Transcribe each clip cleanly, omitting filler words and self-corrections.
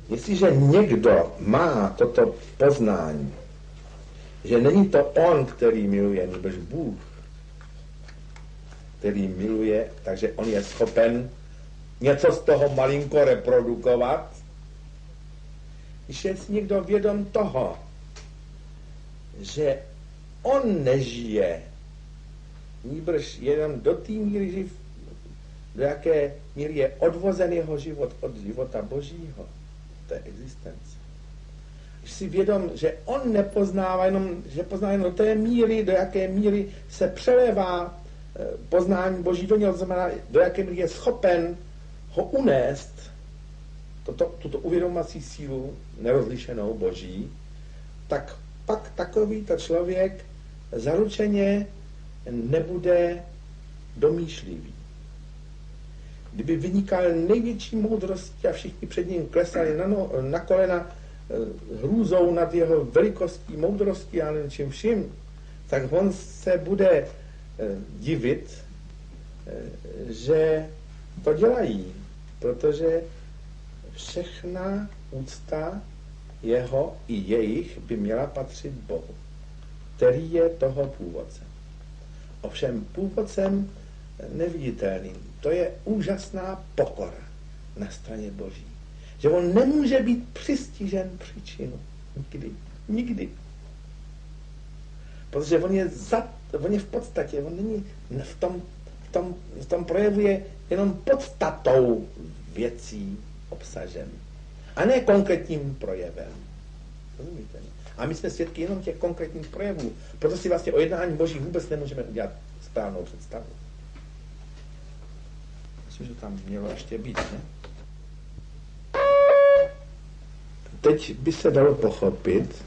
Jestliže někdo má toto poznání, že není to on, který miluje, nebož Bůh, který miluje, takže on je schopen něco z toho malinko reprodukovat, když je si někdo vědom toho, že on nežije, nýbrž jenom do té míry živ, do jaké míry je odvozen jeho život od života Božího, té existence. Když si vědom, že on nepoznává jenom, že pozná jenom do té míry, do jaké míry se přelévá poznání Boží do něho, znamená, do jaké míry je schopen ho unést, tuto uvědomovací sílu nerozlišenou Boží, tak pak takovýto člověk zaručeně nebude domýšlivý. Kdyby vynikal největší moudrostí a všichni před ním klesali na kolena hrůzou nad jeho velikostí, moudrostí a něčím vším, tak on se bude divit, že to dělají, protože všechna úcta jeho i jejich by měla patřit Bohu, který je toho původcem. Ovšem původcem neviditelným. To je úžasná pokora na straně Boží. Že on nemůže být přistižen příčinu. Nikdy. Protože on je v podstatě, on není v tom projevuje jenom podstatou věcí obsažen. A ne konkrétním projevem. Rozumíte? A my jsme svědky jenom těch konkrétních projevů. Proto si vlastně o jednání Boží vůbec nemůžeme udělat správnou představu. Myslím, že tam mělo ještě být, ne? Teď by se dalo pochopit,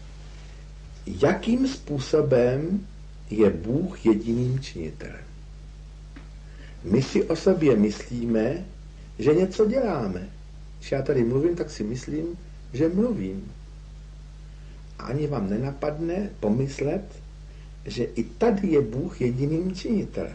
jakým způsobem je Bůh jediným činitelem. My si o sobě myslíme, že něco děláme. Když já tady mluvím, tak si myslím, že mluvím. Ani vám nenapadne pomyslet, že i tady je Bůh jediným činitelem.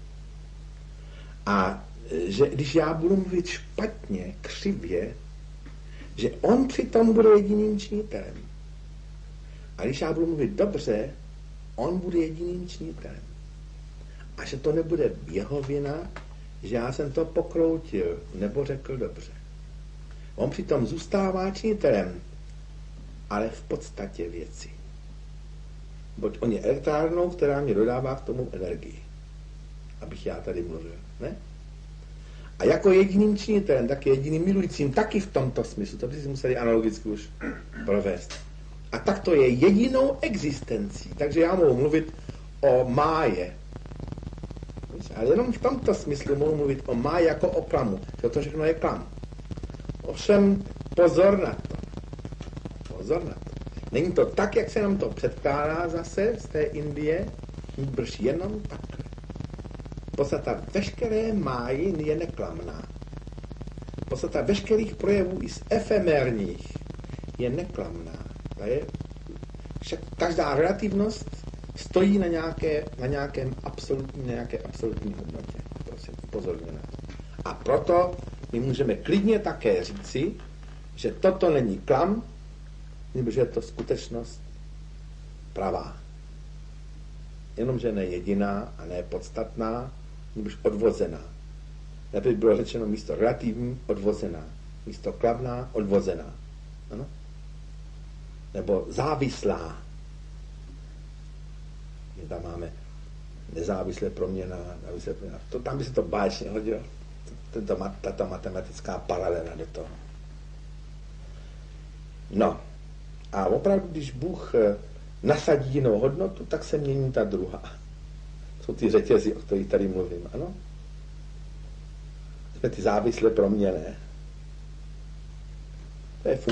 A že když já budu mluvit špatně, křivě, že on přitom bude jediným činitelem. A když já budu mluvit dobře, on bude jediným činitelem. A že to nebude jeho vina, že já jsem to pokroutil nebo řekl dobře. On přitom zůstává činitelem, ale v podstatě věci. Boť on je elektrárnou, která mě dodává k tomu energii. Abych já tady mluvil, ne? A jako jediným činitelem, tak jediným milujícím, taky v tomto smyslu, to by si museli analogicky už provést. A tak to je jedinou existencí. Takže já mohu mluvit o máje. Ale jenom v tomto smyslu mohu mluvit o máji jako o klamu. To všechno je klam. Ovšem pozor na to. Není to tak, jak se nám to předkládá zase z té Indie, nýbrž jenom takhle. Podstata veškeré máji je neklamná. Podstata veškerých projevů i z efemérních je neklamná. Však každá relativnost stojí na nějaké absolutní hodnotě. Prosím, upozorňuji na to. A proto my můžeme klidně také říci, že toto není klam, nebo že je to skutečnost pravá. Jenomže ne jediná a ne podstatná, nebo odvozená. Nebo by bylo řečeno místo relativní odvozená, místo kladná odvozená. Ano? Nebo závislá. My tam máme nezávislé proměna, závislé proměna. Tam by se to báječně hodilo. Tato matematická paralela do toho. No. A opravdu, když Bůh nasadí jinou hodnotu, tak se mění ta druhá. Jsou ty řetězy, o kterých tady mluvím, ano? Jsme ty závislé proměny. To je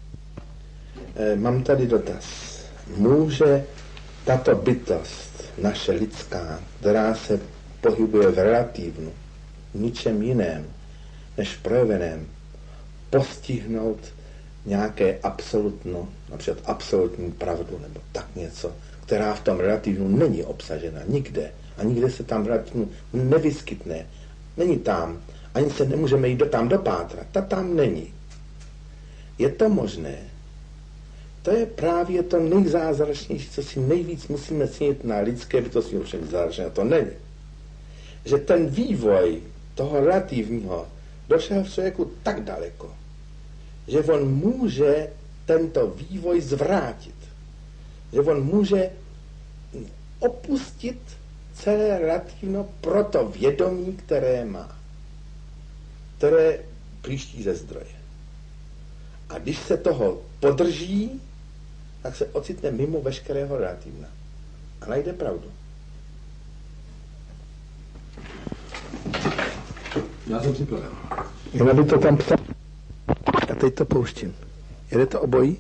Mám tady dotaz. Může tato bytost, naše lidská, která se pohybuje v relativnu, ničem jiném, než projeveném, postihnout nějaké absolutno, například absolutní pravdu, nebo tak něco, která v tom relativnu není obsažena nikde. A nikde se tam relativnu nevyskytne. Není tam. Ani se nemůžeme jít tam dopátrat. Ta tam není. Je to možné. To je právě to nejzázračnější, co si nejvíc musíme cenit na lidské bytosti, ovšem zázračné to není. Že ten vývoj toho relativního došel v člověku tak daleko, že on může tento vývoj zvrátit. Že on může opustit celé relativno pro to vědomí, které má. Které příští ze zdroje. A když se toho podrží, tak se ocitne mimo veškerého relativna. A najde pravdu. Já jsem připraven. Jen aby to tam psal. A teď to pouštím. Jede to obojí?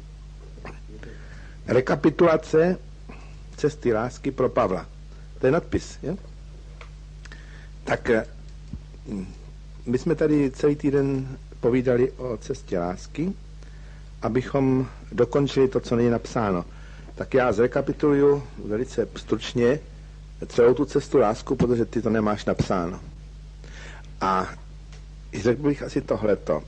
Rekapitulace cesty lásky pro Pavla. To je nadpis, je? Tak my jsme tady celý týden povídali o cestě lásky, abychom dokončili to, co není napsáno. Tak já zrekapituluju velice stručně celou tu cestu lásku, protože ty to nemáš napsáno. A řekl bych asi tohleto.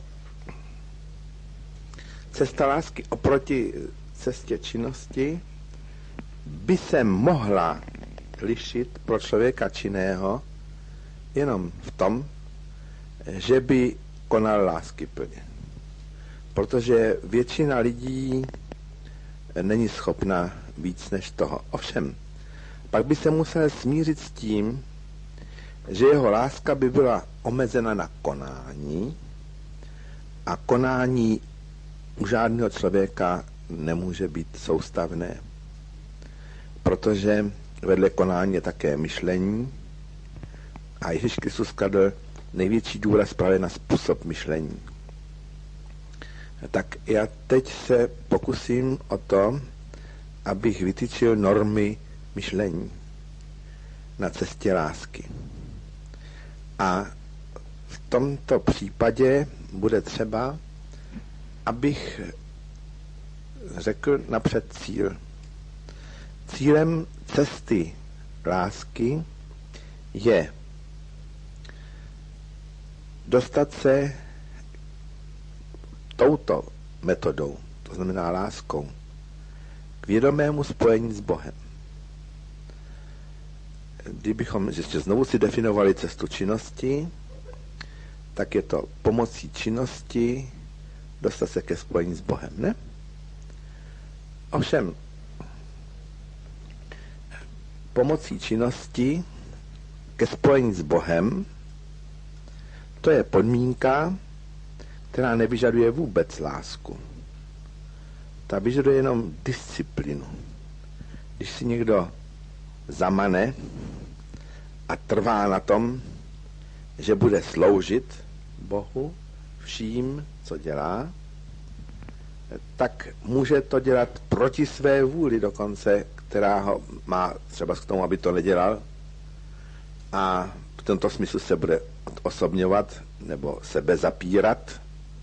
Cesta lásky oproti cestě činnosti by se mohla lišit pro člověka činného jenom v tom, že by konal láskyplně. Protože většina lidí není schopna víc než toho. Ovšem, pak by se musel smířit s tím, že jeho láska by byla omezena na konání a konání u žádného člověka nemůže být soustavné, protože vedle konání je také myšlení a Ježíš Kristus kladl největší důraz právě na způsob myšlení. Tak já teď se pokusím o to, abych vytyčil normy myšlení na cestě lásky. A v tomto případě bude třeba, abych řekl napřed cíl. Cílem cesty lásky je dostat se touto metodou, to znamená láskou, k vědomému spojení s Bohem. Kdybychom ještě znovu si definovali cestu činnosti, tak je to pomocí činnosti dostat se ke spojení s Bohem, ne? Ovšem, pomocí činnosti ke spojení s Bohem, to je podmínka, která nevyžaduje vůbec lásku. Ta vyžaduje jenom disciplínu. Když si někdo zamane a trvá na tom, že bude sloužit Bohu vším, co dělá, tak může to dělat proti své vůli dokonce, která ho má třeba k tomu, aby to nedělal, a v tomto smyslu se bude osobňovat nebo sebe zapírat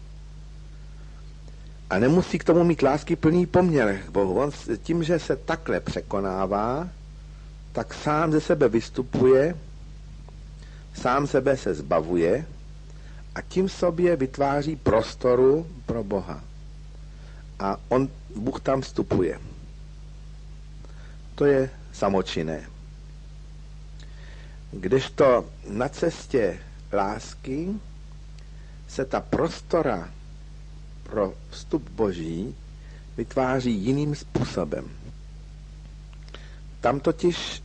a nemusí k tomu mít láskyplný poměr k Bohu. On tím, že se takhle překonává, tak sám ze sebe vystupuje, sám sebe se zbavuje a tím sobě vytváří prostoru pro Boha. A Bůh tam vstupuje. To je samočinné. Kdežto na cestě lásky se ta prostora pro vstup Boží vytváří jiným způsobem. Tam totiž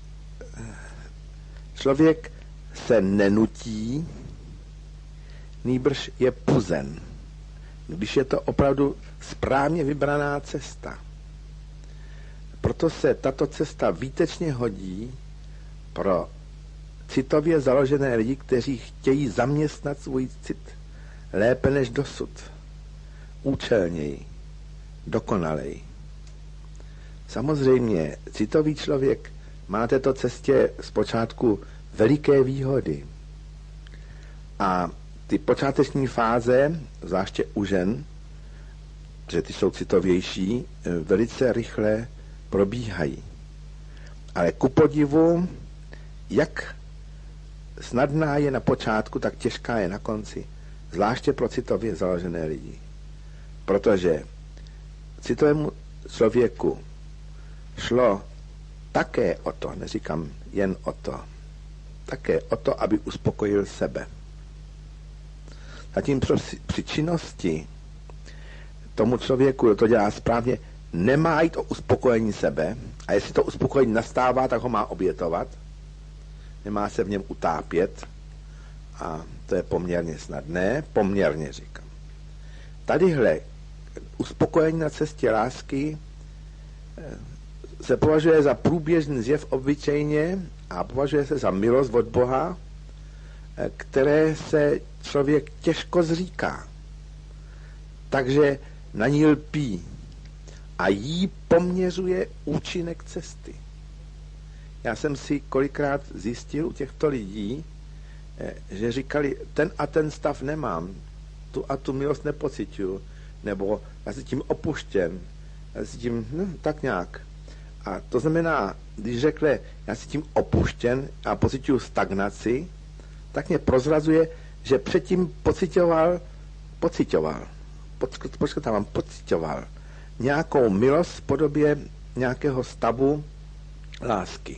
člověk se nenutí, nýbrž je puzen, když je to opravdu správně vybraná cesta. Proto se tato cesta výtečně hodí pro citově založené lidi, kteří chtějí zaměstnat svůj cit lépe než dosud, účelněji, dokonaleji. Samozřejmě, citový člověk má na této cestě zpočátku veliké výhody. A ty počáteční fáze, zvláště u žen, že ty jsou citovější, velice rychle probíhají. Ale ku podivu, jak snadná je na počátku, tak těžká je na konci. Zvláště pro citově založené lidi. Protože citovému člověku šlo také o to, neříkám jen o to, také o to, aby uspokojil sebe. Zatím při činnosti tomu člověku, kdo to dělá správně, nemá jít o uspokojení sebe, a jestli to uspokojení nastává, tak ho má obětovat. Nemá se v něm utápět, a to je poměrně snadné, poměrně říkám. Tadyhle uspokojení na cestě lásky se považuje za průběžný zjev obyčejně a považuje se za milost od Boha, které se člověk těžko zříká. Takže na ní lpí a jí poměřuje účinek cesty. Já jsem si kolikrát zjistil u těchto lidí, že říkali, ten a ten stav nemám, tu a tu milost nepociťuju, nebo já si tím opuštěn, já si tím, tak nějak. A to znamená, když řekne, já si tím opuštěn a pociťuju stagnaci, tak mě prozrazuje, že předtím pocitoval nějakou milost v podobě nějakého stavu lásky.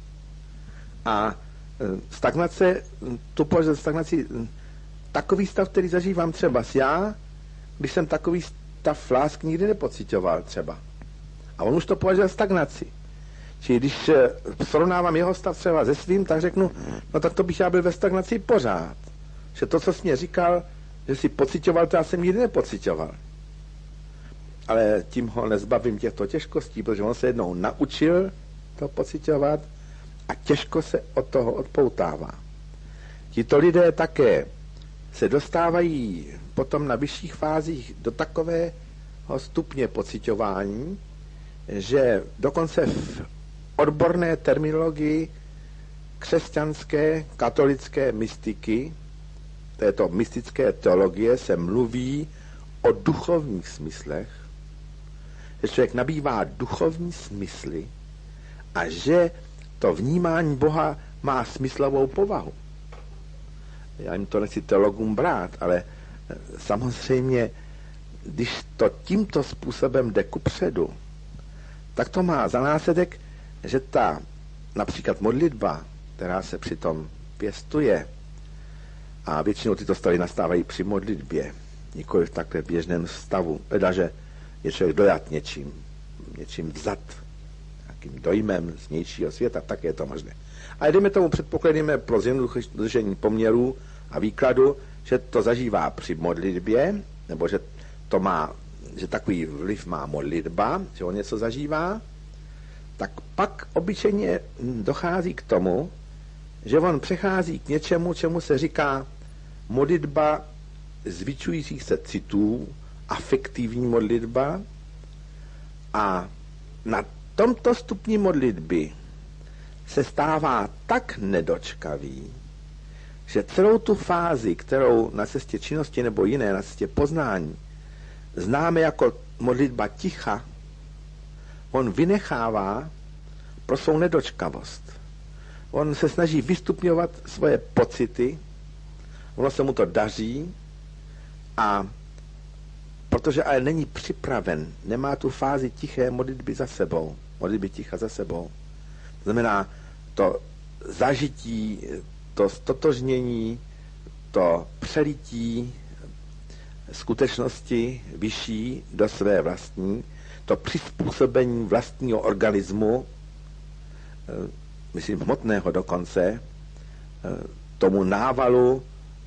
A stagnace, tu považuji stagnaci, takový stav, který zažívám třeba já, když jsem takový stav lásky nikdy nepocitoval třeba. A on už to považuje za stagnaci. Čili když srovnávám jeho stav třeba se svým, tak řeknu, no tak to bych já byl ve stagnaci pořád. Že to, co jsi mě říkal, že si pocitoval, to já jsem nikdy nepocitoval. Ale tím ho nezbavím těchto těžkostí, protože on se jednou naučil to pocitovat a těžko se od toho odpoutává. Tito lidé také se dostávají potom na vyšších fázích do takového stupně pociťování, že dokonce v odborné terminologii křesťanské, katolické mystiky, této mystické teologie, se mluví o duchovních smyslech, že člověk nabývá duchovní smysly a že to vnímání Boha má smyslovou povahu. Já jim to nechci teologům brát, ale samozřejmě, když to tímto způsobem jde kupředu, tak to má za následek, že ta například modlitba, která se přitom pěstuje, a většinou tyto stavy nastávají při modlitbě, nikoli v takhle běžném stavu, teda, že je člověk dojat něčím vzat, nějakým dojmem z vnějšího světa, tak je to možné. A jdeme tomu předpokladíme pro zjednodušení poměrů a výkladu, že to zažívá při modlitbě, nebo že to má, že takový vliv má modlitba, že on něco zažívá, tak pak obyčejně dochází k tomu, že on přechází k něčemu, čemu se říká modlitba zvyšujících se citů, afektivní modlitba, a na tomto stupni modlitby se stává tak nedočkavý, že celou tu fázi, kterou na cestě činnosti nebo jiné, na cestě poznání, známe jako modlitba ticha, on vynechává pro svou nedočkavost. On se snaží vystupňovat svoje pocity, ono se mu to daří, a protože ale není připraven, nemá tu fázi tiché modlitby za sebou, modlitby ticha za sebou. To znamená to zažití, to stotožnění, to přelití skutečnosti vyšší do své vlastní, to přizpůsobení vlastního organismu, myslím hmotného dokonce, tomu návalu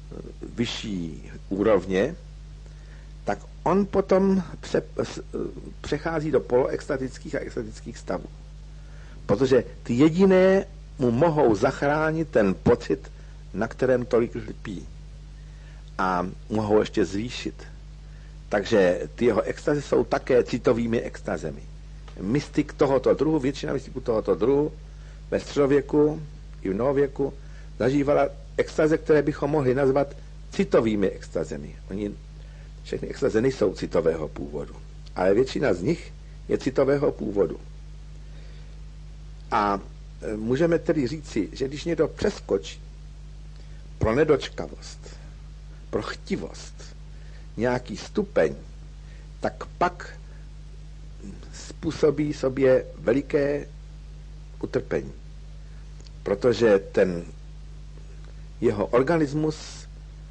vyšší úrovně, tak on potom přechází do poloextatických a extatických stavů. Protože ty jediné mu mohou zachránit ten pocit, na kterém tolik lpí. A mohou ještě zvýšit. Takže ty jeho extazy jsou také citovými extazemi. Mystik tohoto druhu, většina mystiků tohoto druhu ve středověku i v novověku zažívala extaze, které bychom mohli nazvat citovými extazemi. Všechny extaze nejsou citového původu, ale většina z nich je citového původu. A můžeme tedy říci, že když někdo přeskočí pro nedočkavost, pro chtivost, nějaký stupeň, tak pak způsobí sobě veliké utrpení. Protože ten jeho organismus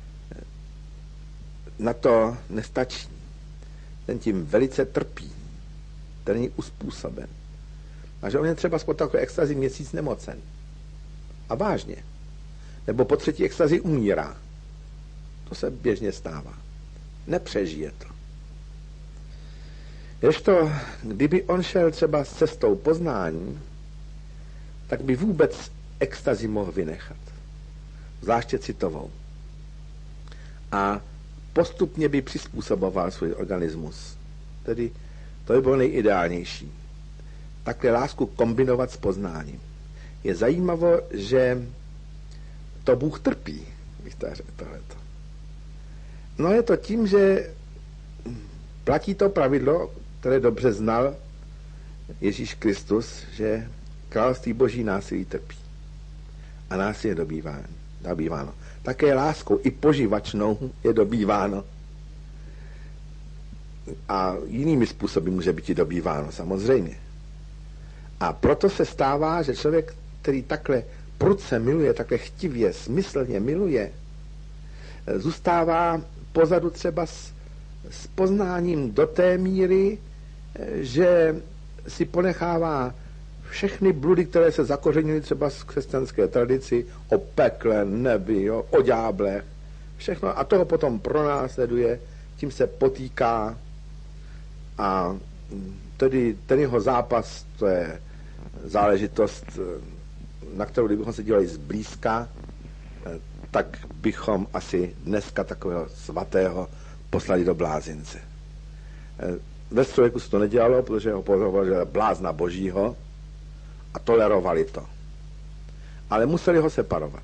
na to nestačí. Ten tím velice trpí. Ten není uspůsoben. A že on je třeba po takové extazi měsíc nemocen. A vážně. Nebo po 3. extazi umírá. To se běžně stává. Nepřežije to. Ježto, kdyby on šel třeba s cestou poznání, tak by vůbec extazi mohl vynechat. Zvláště citovou. A postupně by přizpůsoboval svůj organismus. Tedy to by bylo nejideálnější. Takhle lásku kombinovat s poznáním. Je zajímavé, že to Bůh trpí, bych tak řekl tohleto. No je to tím, že platí to pravidlo, které dobře znal Ježíš Kristus, že království Boží násilí trpí. A násilí je dobýváno. Také láskou i poživačnou je dobýváno. A jinými způsoby může být i dobýváno, samozřejmě. A proto se stává, že člověk, který takhle prudce miluje, takhle chtivě, smyslně miluje, zůstává pozadu třeba s poznáním do té míry, že si ponechává všechny bludy, které se zakořenily třeba z křesťanské tradici, o pekle, nebi, o ďáblech, všechno. A toho potom pronásleduje, tím se potýká a tedy ten jeho zápas, to je záležitost, na kterou kdybychom se dívali zblízka, tak bychom asi dneska takového svatého poslali do blázince. Ve středověku se to nedělalo, protože ho považovali blázna Božího a tolerovali to. Ale museli ho separovat.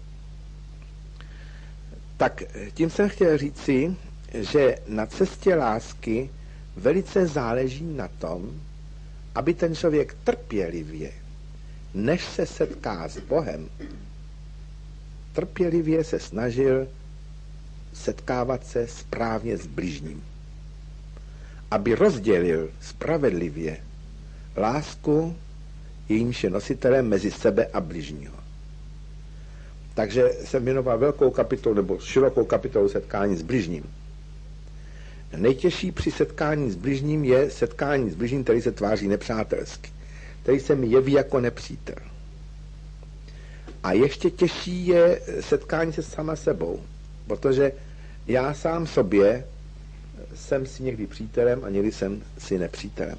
Tak tím jsem chtěl říci, že na cestě lásky velice záleží na tom, aby ten člověk trpělivě, než se setká s Bohem, trpělivě se snažil setkávat se správně s bližním. Aby rozdělil spravedlivě lásku, jejímž je nositelem mezi sebe a bližního. Takže jsem věnoval velkou kapitolu nebo širokou kapitolu setkání s bližním. Nejtěžší při setkání s bližním je setkání s bližním, který se tváří nepřátelsky, který se mi jeví jako nepřítel. A ještě těžší je setkání se sama sebou, protože já sám sobě jsem si někdy přítelem a někdy jsem si nepřítelem.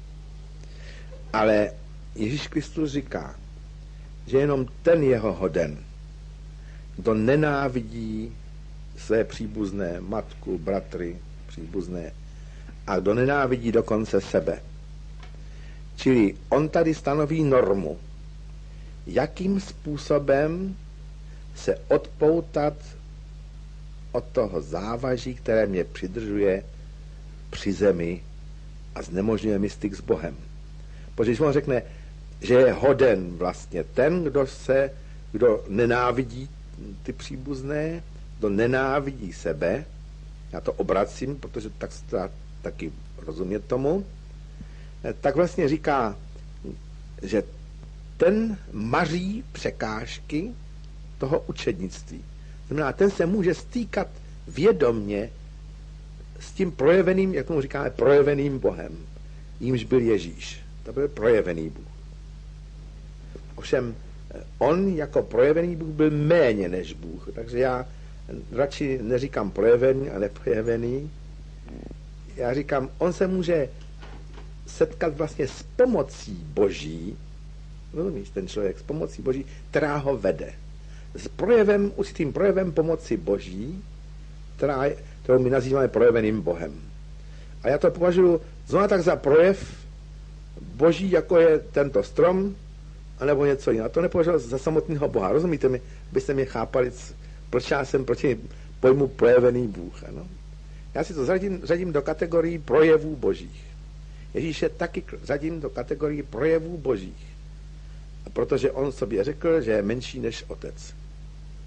Ale Ježíš Kristus říká, že jenom ten jeho hoden, kdo nenávidí své příbuzné, matku, bratry, příbuzné, a kdo nenávidí dokonce sebe. Čili on tady stanoví normu, jakým způsobem se odpoutat od toho závaží, které mě přidržuje při zemi a znemožňuje mi styk s Bohem. Protože když on řekne, že je hoden vlastně ten, kdo nenávidí ty příbuzné, kdo nenávidí sebe, já to obracím, protože tak taky rozumět tomu, tak vlastně říká, že ten maří překážky toho učednictví. Znamená, ten se může stýkat vědomně s tím projeveným, jak tomu říkáme, projeveným Bohem, jímž byl Ježíš. To byl projevený Bůh. Ovšem, on jako projevený Bůh byl méně než Bůh, takže já radši neříkám projevený a neprojevený. Já říkám, on se může setkat vlastně s pomocí Boží, rozumíš, ten člověk, s pomocí Boží, která ho vede. S projevem, určitým projevem pomoci Boží, kterou my nazýváme projeveným Bohem. A já to považuji zrovna tak za projev Boží, jako je tento strom, anebo něco jiného. To nepovažuji za samotného Boha. Rozumíte mi, abyste mě chápali, proč já jsem proti pojmu projevený Bůh. Ano? Já si to řadím do kategorii projevů Božích. Ježíše taky řadím do kategorii projevů Božích. Protože on sobě řekl, že je menší než otec.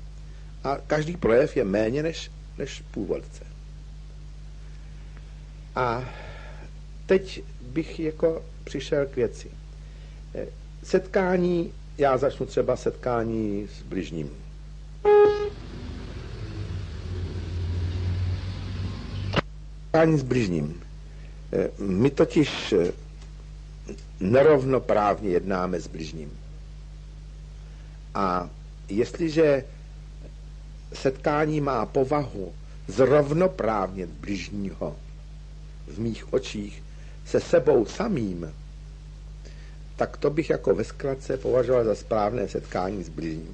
A každý projev je méně než původce. A teď bych jako přišel k věci. Setkání, já začnu třeba setkání s bližním. Setkání s bližním. My totiž nerovnoprávně jednáme s bližním. A jestliže setkání má povahu zrovnoprávnit bližního v mých očích se sebou samým, tak to bych jako ve zkratce považoval za správné setkání s bližním.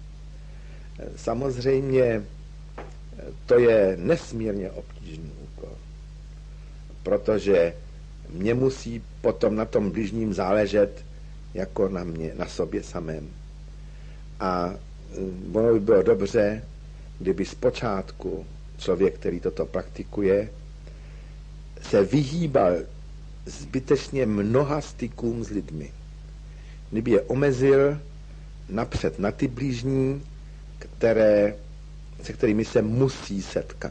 Samozřejmě to je nesmírně obtížný úkol, protože mě musí potom na tom bližním záležet jako na mě, na sobě samém. A ono by bylo dobře, kdyby zpočátku člověk, který toto praktikuje, se vyhýbal zbytečně mnoha stykům s lidmi. Kdyby je omezil napřed na ty blížní, se kterými se musí setkat.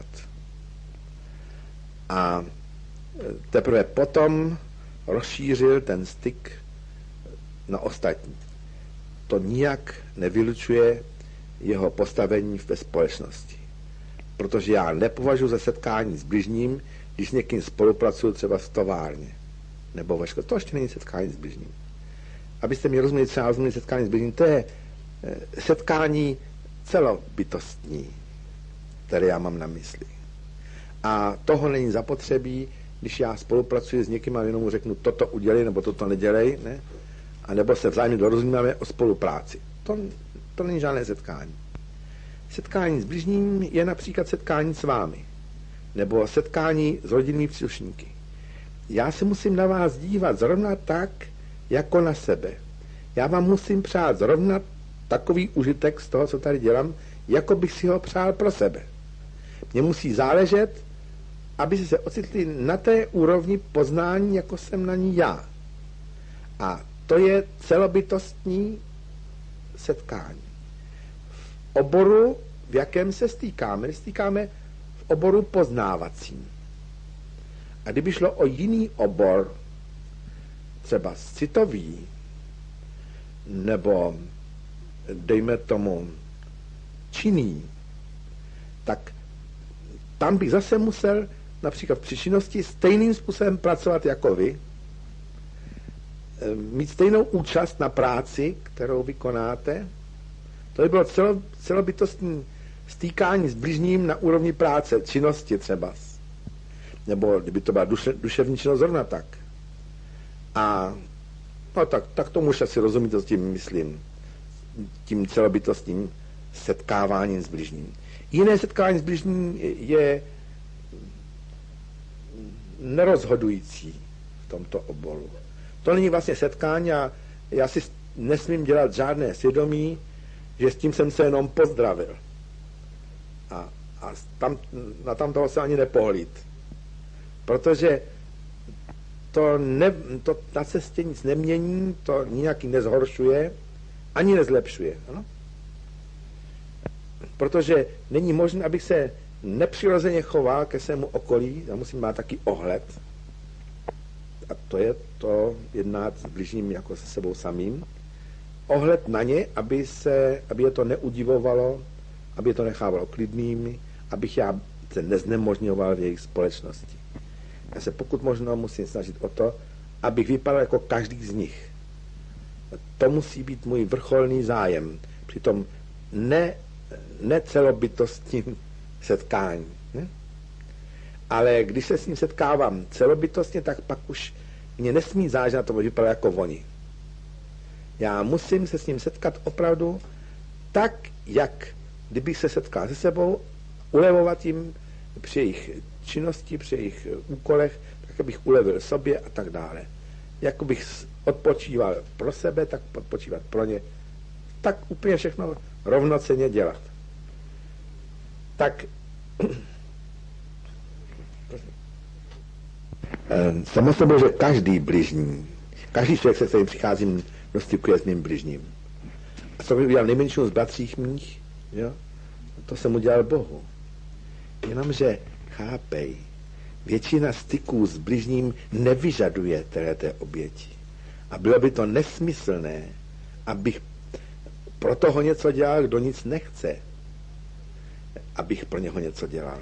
A teprve potom rozšířil ten styk na ostatní. To nijak nevylučuje jeho postavení ve společnosti. Protože já nepovažuji za setkání s bližním, když s někým spolupracuju třeba v továrně nebo ve škole. To ještě není setkání s bližním. Abyste mi rozuměli, třeba rozuměli setkání s bližním, to je setkání celobytostní, které já mám na mysli. A toho není zapotřebí, když já spolupracuji s někým a jenom mu řeknu, toto udělej nebo toto nedělej, ne? A nebo se vzájemně dorozumíme o spolupráci. To není žádné setkání. Setkání s bližním je například setkání s vámi, nebo setkání s rodinnými příslušníky. Já se musím na vás dívat zrovna tak, jako na sebe. Já vám musím přát zrovna takový užitek z toho, co tady dělám, jako bych si ho přál pro sebe. Mně musí záležet, aby se ocitli na té úrovni poznání, jako jsem na ní já. A to je celobytostní setkání. V oboru, v jakém se stýkáme v oboru poznávacím. A kdyby šlo o jiný obor, třeba citový, nebo dejme tomu činný, tak tam bych zase musel například při činnosti stejným způsobem pracovat jako vy, mít stejnou účast na práci, kterou vykonáte. To by bylo celobytostní stýkání s bližním na úrovni práce, činnosti třeba. Nebo kdyby to byla duševní činnost zrovna tak. A no tak tomu už asi rozumíte, co tím myslím. Tím celobytostním setkáváním s bližním. Jiné setkání s bližním je nerozhodující v tomto oboru. To není vlastně setkání a já si nesmím dělat žádné svědomí, že s tím jsem se jenom pozdravil. A na tamtoho se ani nepohlíd. Protože to na cestě nic nemění, to nijak nezhoršuje, ani nezlepšuje. Ano? Protože není možné, abych se nepřirozeně choval ke svému okolí, já musím mít taky ohled. A to je to jednat s bližním jako se sebou samým. Ohled na ně, aby je to neudivovalo, aby je to nechávalo klidnými, abych já se neznemožňoval v jejich společnosti. Já se pokud možno musím snažit o to, abych vypadal jako každý z nich. To musí být můj vrcholný zájem. Přitom ne celobytostním setkání. Ne? Ale když se s ním setkávám celobytostně, tak pak už mě nesmí záležet na tom, že vypadá jako oni. Já musím se s ním setkat opravdu tak, jak kdybych se setkal se sebou, ulevovat jim při jejich činnosti, při jejich úkolech, tak abych ulevil sobě a tak dále. Jako bych odpočíval pro sebe, tak odpočívat pro ně. Tak úplně všechno rovnocenně dělat. Tak samozřejmě, že každý bližní, každý člověk, se kterým přicházím do styku, je s mým bližním. A co bych udělal nejmenšímu z bratřích mých, jo? To jsem udělal Bohu. Jenomže chápej, většina styků s bližním nevyžaduje té oběti. A bylo by to nesmyslné, abych pro toho něco dělal, kdo nic nechce, abych pro něho něco dělal.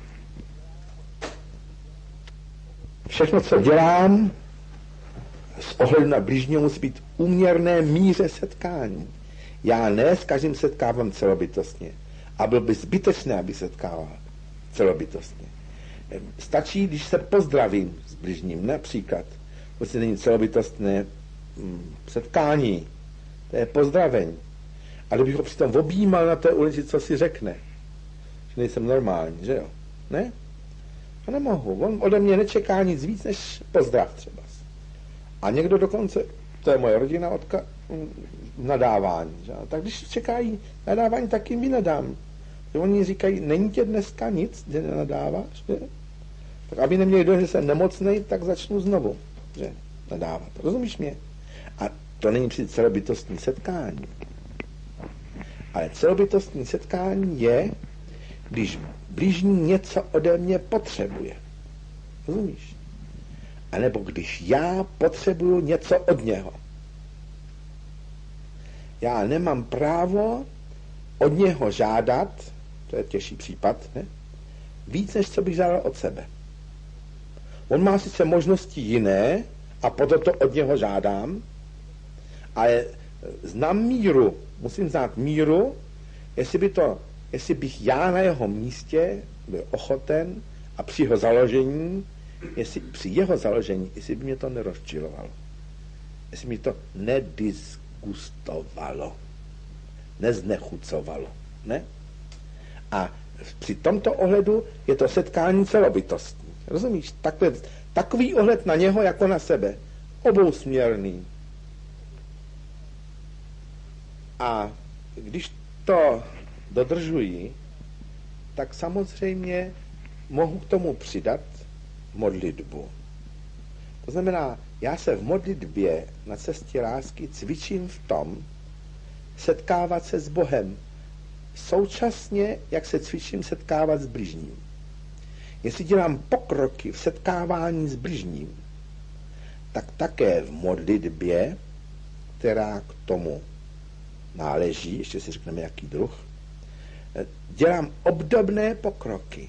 Všechno, co dělám, s ohledem na bližního musí být úměrné míře setkání. Já ne s každým setkávám celobytostně. A bylo by zbytečné, aby setkával celobytostně. Stačí, když se pozdravím s bližním, například. To není celobytostné setkání. To je pozdravení. A kdybych ho přitom objímal na té ulici, co si řekne? Že nejsem normální, že jo? Ne? A nemohu. On ode mě nečeká nic víc, než pozdrav třeba. A někdo dokonce, to je moje rodina, nadávání. Že? Tak když čekají nadávání, tak jim vynadám. Oni říkají, není tě dneska nic, že nenadáváš? Že? Tak aby neměli dojem, že jsem nemocnej, tak začnu znovu že? Nadávat. Rozumíš mě? A to není přeci celobytostní setkání. Ale celobytostní setkání je, když blížní něco ode mě potřebuje. Rozumíš? A nebo když já potřebuju něco od něho. Já nemám právo od něho žádat, to je těžší případ, ne? Víc, než co bych žádal od sebe. On má sice možnosti jiné a proto to od něho žádám, ale znám míru, musím znát míru, jestli bych já na jeho místě byl ochoten a při jeho založení, jestli by mě to nerozčilovalo. Jestli mi to nedisgustovalo, neznechucovalo. Ne? A při tomto ohledu je to setkání celobytostní. Rozumíš? Takový ohled na něho jako na sebe. Obousměrný. A když to dodržuji, tak samozřejmě mohu k tomu přidat modlitbu. To znamená, já se v modlitbě na cestě lásky cvičím v tom, setkávat se s Bohem. Současně, jak se cvičím setkávat s bližním. Jestli dělám pokroky v setkávání s bližním, tak také v modlitbě, která k tomu náleží, ještě si řekneme, jaký druh, dělám obdobné pokroky.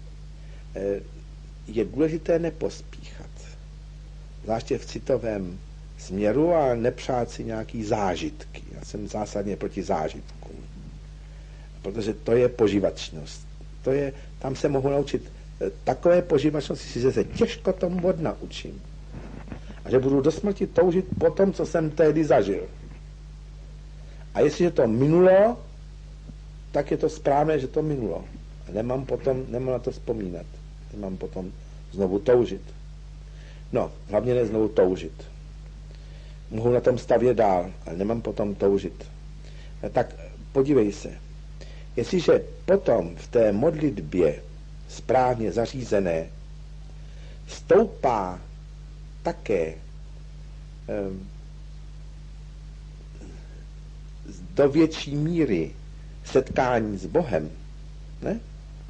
Je důležité nepospíchat. Zvláště v citovém směru a nepřát si nějaký zážitky. Já jsem zásadně proti zážitkům. Protože to je poživačnost. Tam se mohu naučit takové poživačnosti, že se těžko tomu odnaučím. A že budu do smrti toužit po tom, co jsem tehdy zažil. A jestliže to minulo, tak je to správné, že to minulo. A nemám na to vzpomínat. Nemám potom znovu toužit. No, hlavně ne znovu toužit. Mohu na tom stavět dál, ale nemám potom toužit. Tak podívej se. Jestliže potom v té modlitbě správně zařízené stoupá také do větší míry setkání s Bohem, ne?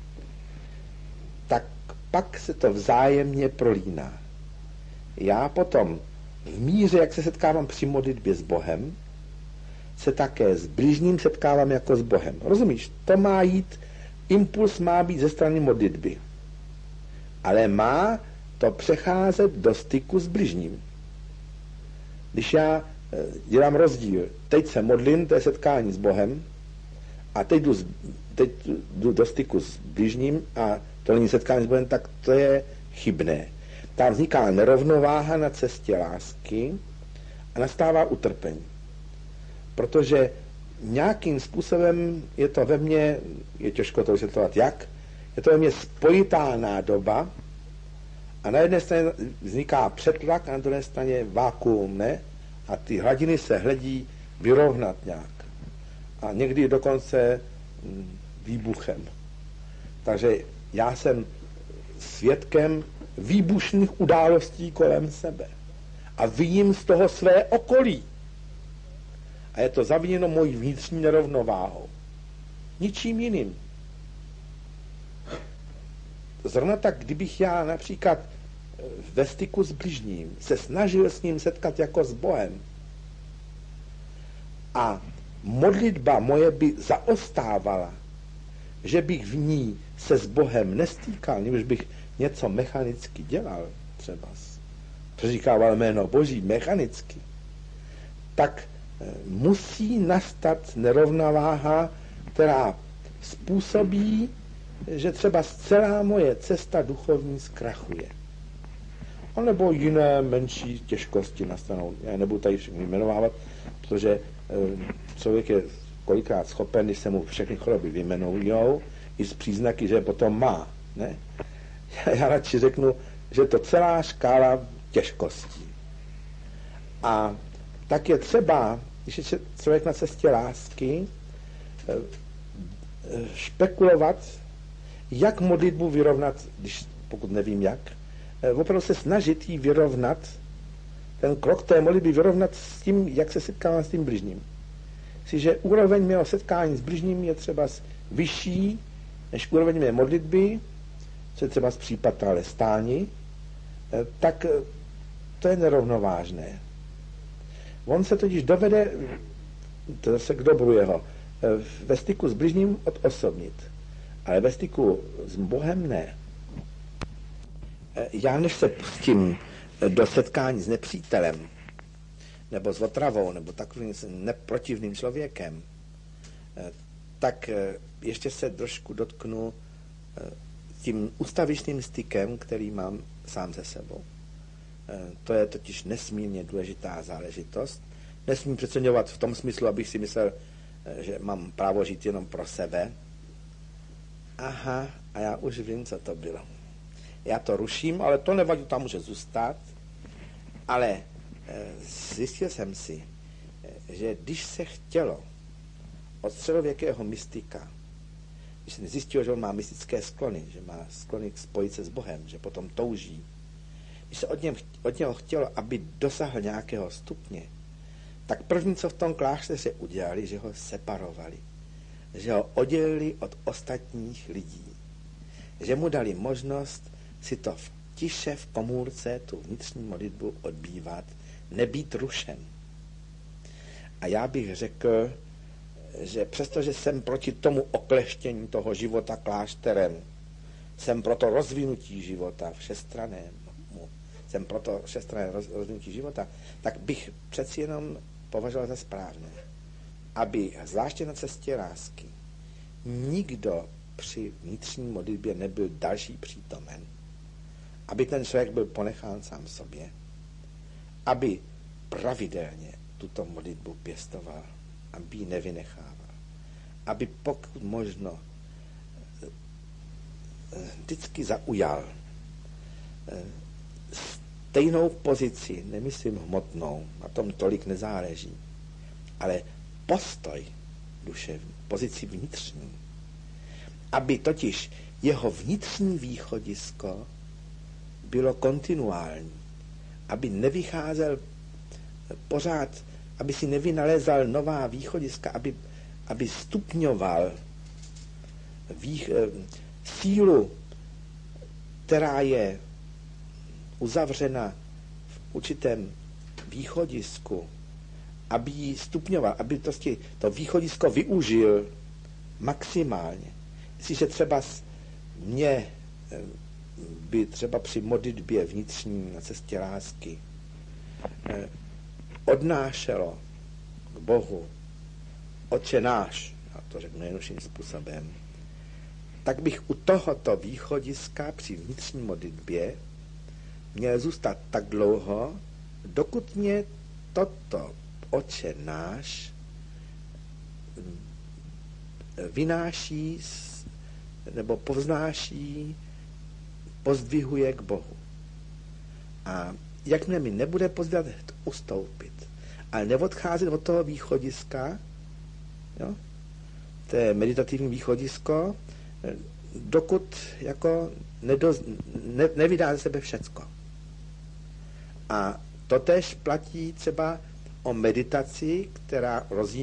Tak pak se to vzájemně prolíná. Já potom v míře, jak se setkávám při modlitbě s Bohem, se také s bližním setkávám jako s Bohem. Rozumíš? To má jít, impuls má být ze strany modlitby. Ale má to přecházet do styku s bližním. Když já dělám rozdíl, teď se modlím, to je setkání s Bohem, a teď jdu do styku s bližním a to není setkání s Bohem, tak to je chybné. Tam vzniká nerovnováha na cestě lásky a nastává utrpení. Protože nějakým způsobem je to ve mně, je těžko to vysvětlovat jak, je to ve mně spojitá nádoba a na jedné straně vzniká přetlak a na druhé straně vákuum, ne? A ty hladiny se hledí vyrovnat nějak. A někdy dokonce výbuchem. Takže já jsem svědkem výbušných událostí kolem sebe. A viním z toho své okolí. A je to zaviněno mojí vnitřní nerovnováhou. Ničím jiným. zrovna tak, kdybych já například ve styku s bližním se snažil s ním setkat jako s Bohem a modlitba moje by zaostávala, že bych v ní se s Bohem nestýkal, nebož bych něco mechanicky dělal, třeba přeříkával jméno Boží mechanicky, tak musí nastat nerovnováha, která způsobí, že třeba celá moje cesta duchovní zkrachuje. A nebo jiné menší těžkosti nastanou. Já nebudu tady všechny jmenovávat, protože člověk je kolikrát schopen, když se mu všechny choroby vyjmenujou, i z příznaky, že je potom má. Ne? Já radši řeknu, že to celá škála těžkostí. A tak je třeba, když je člověk na cestě lásky, špekulovat, jak modlitbu vyrovnat, pokud nevím jak, opravdu se snažit jí vyrovnat, ten krok té modlitby vyrovnat s tím, jak se setkávám s tím bližním. Že úroveň mého setkání s bližním je třeba vyšší než úroveň mé modlitby, co je třeba případ tralestání, tak to je nerovnovážné. On se totiž dovede, to zase k dobru jeho, ve styku s bližním odosobnit, ale ve styku s Bohem ne. Já než se pustím do setkání s nepřítelem, nebo s otravou, nebo takovým neprotivným člověkem, tak ještě se trošku dotknu tím ustavičným stykem, který mám sám se sebou. To je totiž nesmírně důležitá záležitost. Nesmím přeceňovat v tom smyslu, abych si myslel, že mám právo žít jenom pro sebe. Aha, a já už vím, co to bylo. Já to ruším, ale to nevadí, tam může zůstat. Ale zjistil jsem si, že když se chtělo od středověkého mystika, když jsem zjistil, že on má mystické sklony, že má sklony k spojit se s Bohem, že potom touží, když se od něho chtělo, aby dosáhl nějakého stupně, tak první, co v tom klášteře udělali, že ho separovali, že ho oddělili od ostatních lidí, že mu dali možnost si to v tiše v komůrce, tu vnitřní modlitbu odbývat, nebýt rušen. A já bych řekl, že přestože jsem proti tomu okleštění toho života klášterem, jsem proto rozvinutí života všestrannému, jsem proto všestranné rozvinutí života, tak bych přeci jenom považoval za správné, aby zvláště na cestě lásky nikdo při vnitřní modlitbě nebyl další přítomen, aby ten člověk byl ponechán sám sobě, aby pravidelně tuto modlitbu pěstoval, aby ji nevynechával, aby pokud možno vždycky zaujal stejnou pozici, nemyslím hmotnou, na tom tolik nezáleží, ale postoj duševní, pozici vnitřní, aby totiž jeho vnitřní východisko bylo kontinuální, aby nevycházel pořád, aby si nevynalézal nová východiska, aby stupňoval sílu, která je uzavřena v určitém východisku, aby ji stupňoval, aby to východisko využil maximálně. Jestliže třeba mě by třeba při modlitbě vnitřní na cestě lásky odnášelo k Bohu Otče náš, a to řeknu jednodušším způsobem, tak bych u tohoto východiska při vnitřní modlitbě měl zůstat tak dlouho, dokud mě toto Otče náš vynáší nebo povznáší, pozdvihuje k Bohu. A jakmile mi nebude pozdvihat, ustoupit. Ale neodcházet od toho východiska, jo? To je meditativní východisko, dokud jako nevydá ze sebe všecko. A totéž platí třeba o meditaci,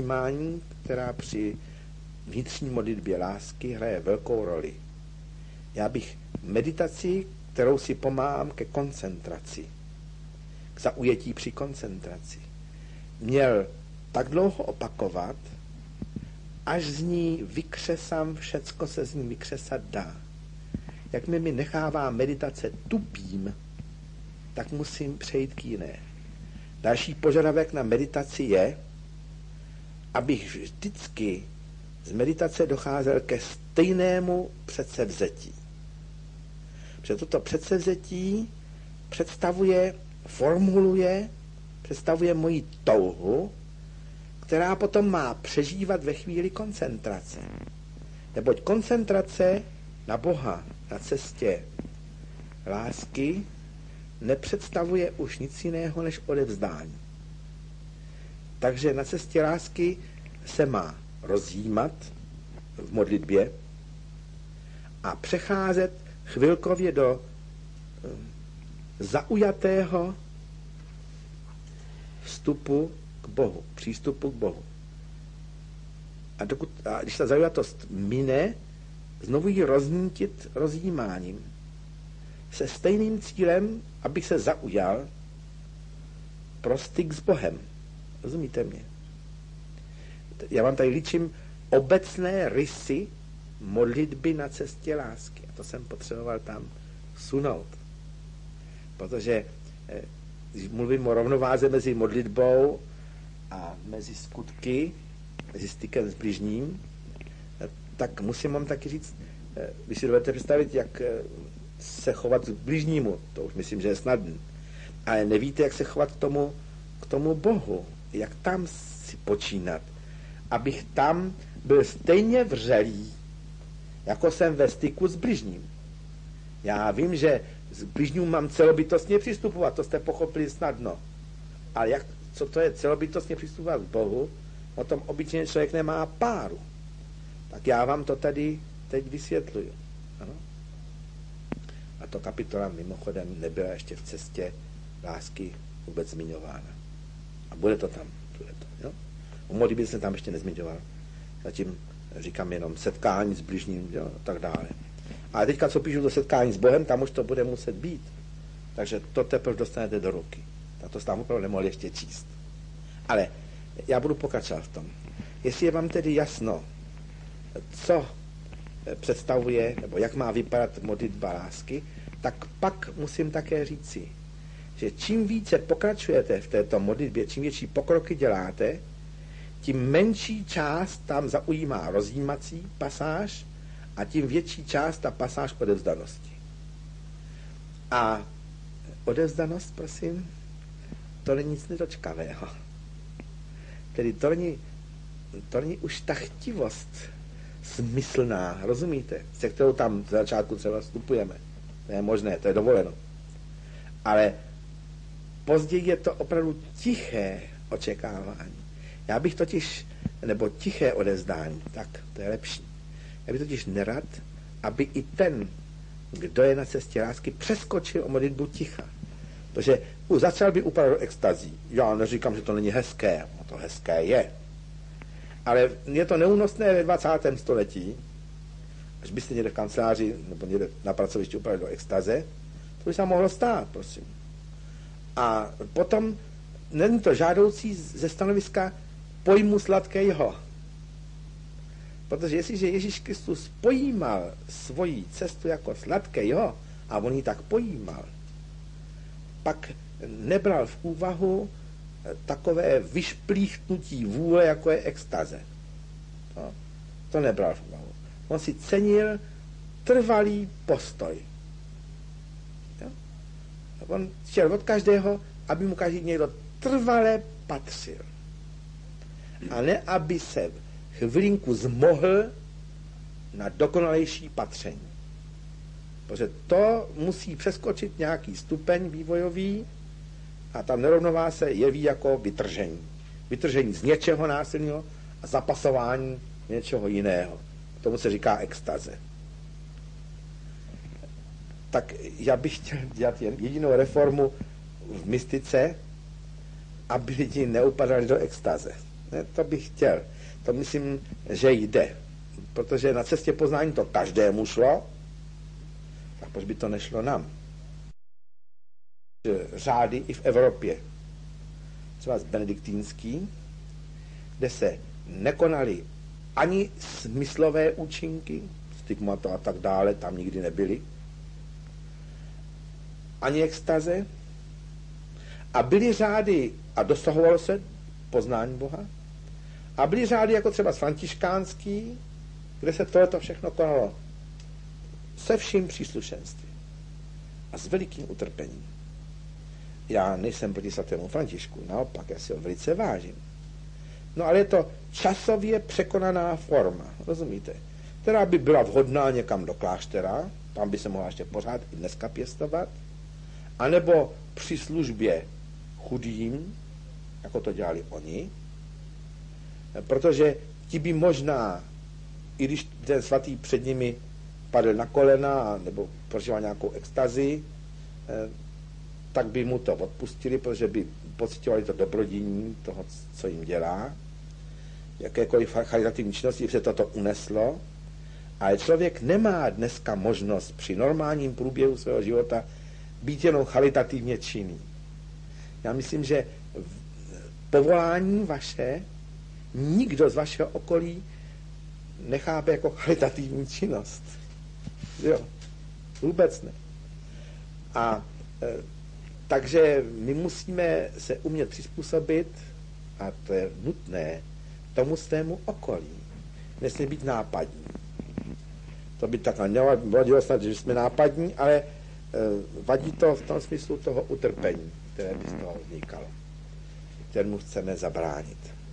rozjímání, která při vnitřní modlitbě lásky hraje velkou roli. Já bych meditaci, kterou si pomáhám ke koncentraci, k zaujetí při koncentraci, měl tak dlouho opakovat, až z ní vykřesám všecko se z ní vykřesat dá. Jak mi nechává meditace tupým, tak musím přejít k jiné. Další požadavek na meditaci je, abych vždycky z meditace docházel ke stejnému předsevzetí. Protože toto předsevzetí představuje moji touhu, která potom má přežívat ve chvíli koncentrace. Neboť koncentrace na Boha, na cestě lásky, nepředstavuje už nic jiného než odevzdání. Takže na cestě lásky se má rozjímat v modlitbě a přecházet chvilkově do zaujatého vstupu k Bohu, přístupu k Bohu. A když ta zaujatost mine, znovu ji roznítit rozjímáním. Se stejným cílem, abych se zaujal pro styk s Bohem. Rozumíte mě? Já vám tady líčím obecné rysy modlitby na cestě lásky. A to jsem potřeboval tam sunout. Protože když mluvím o rovnováze mezi modlitbou a mezi skutky, mezi stykem s bližním, tak musím vám taky říct, když si dovedete představit, jak se chovat k bližnímu, to už myslím, že je snadné, ale nevíte, jak se chovat k tomu Bohu, jak tam si počínat, abych tam byl stejně vřelý, jako jsem ve styku s bližním. Já vím, že s bližním mám celobytostně přistupovat, to jste pochopili snadno. Ale co to je celobytostně přistupovat k Bohu, o tom obyčejný člověk nemá páru. Tak já vám to tady teď vysvětluju. Ano? A to kapitola mimochodem nebyla ještě v cestě lásky vůbec zmiňována. A bude to tam. Jo? O modlitbě jsem tam ještě nezmiňoval. Zatím říkám jenom setkání s bližním, jo, a tak dále. Ale teďka, co píšu do setkání s Bohem, tam už to bude muset být. Takže to teprve dostanete do ruky. Tak to tam opravdu nemohl ještě číst. Ale já budu pokračovat v tom. Jestli je vám tedy jasno, co představuje, nebo jak má vypadat modlitba lásky, tak pak musím také říci, že čím více pokračujete v této modlitbě, čím větší pokroky děláte, tím menší část tam zaujímá rozjímací pasáž a tím větší část ta pasáž odevzdanosti. A odevzdanost, prosím, to není nic nedočkavého. Tedy to není už ta chtivost smyslná, rozumíte? Se kterou tam z začátku třeba vstupujeme. To je možné, to je dovoleno. Ale později je to opravdu tiché očekávání. Já bych totiž, nebo tiché odevzdání, tak to je lepší. Já bych totiž nerad, aby i ten, kdo je na cestě lásky, přeskočil o modlitbu ticha. Protože začal by upadat do extazí. Já neříkám, že to není hezké, to hezké je. Ale je to neúnosné ve 20. století, až byste někde v kanceláři nebo někde na pracovišti upadli do extaze, to by se mohlo stát, prosím. A potom není to žádoucí ze stanoviska pojmu sladkého. Protože jestliže Ježíš Kristus pojímal svoji cestu jako sladkého, a on ji tak pojímal, pak nebral v úvahu takové vyšplíchtnutí vůle, jako je extaze. To nebral v úvahu. On si cenil trvalý postoj. Jo? On chtěl od každého, aby mu každý někdo trvale patřil. A ne, aby se chvilinku zmohl na dokonalejší patření. Protože to musí přeskočit nějaký stupeň vývojový a ta nerovnováha se jeví jako vytržení. Vytržení z něčeho násilného a zapasování něčeho jiného. Tomu se říká extaze. Tak já bych chtěl dělat jen jedinou reformu v mystice, aby lidi neupadali do extaze. Ne, to bych chtěl. To myslím, že jde. Protože na cestě poznání to každému šlo, Tak proč by to nešlo nám? Řády i v Evropě, třeba benediktínský, kde se nekonaly ani smyslové účinky, stigmata a tak dále, tam nikdy nebyly, ani extaze, a byly řády, a dosahovalo se poznání Boha, a byly řády jako třeba františkánský, kde se tohleto všechno konalo se vším příslušenstvím a s velikým utrpením. Já nejsem proti svatému Františku, naopak, já si ho velice vážím. No ale je to časově překonaná forma, rozumíte? Která by byla vhodná někam do kláštera, tam by se mohla ještě pořád i dneska pěstovat, anebo při službě chudým, jako to dělali oni, protože ti by možná, i když ten svatý před nimi padl na kolena nebo prožíval nějakou extazi, tak by mu to odpustili, protože by pocitovali to dobrodiní toho, co jim dělá. Jakékoliv charitativní činnosti se toto uneslo, ale člověk nemá dneska možnost při normálním průběhu svého života být jenom charitativně činný. Já myslím, že povolání vaše nikdo z vašeho okolí nechápe jako charitativní činnost. Jo, vůbec ne. A takže my musíme se umět přizpůsobit, a to je nutné, tomu svému okolí. Nesmí být nápadní. To by takhle nevadilo snad, že jsme nápadní, ale vadí to v tom smyslu toho utrpení, které by z toho vznikalo, kterému chceme zabránit.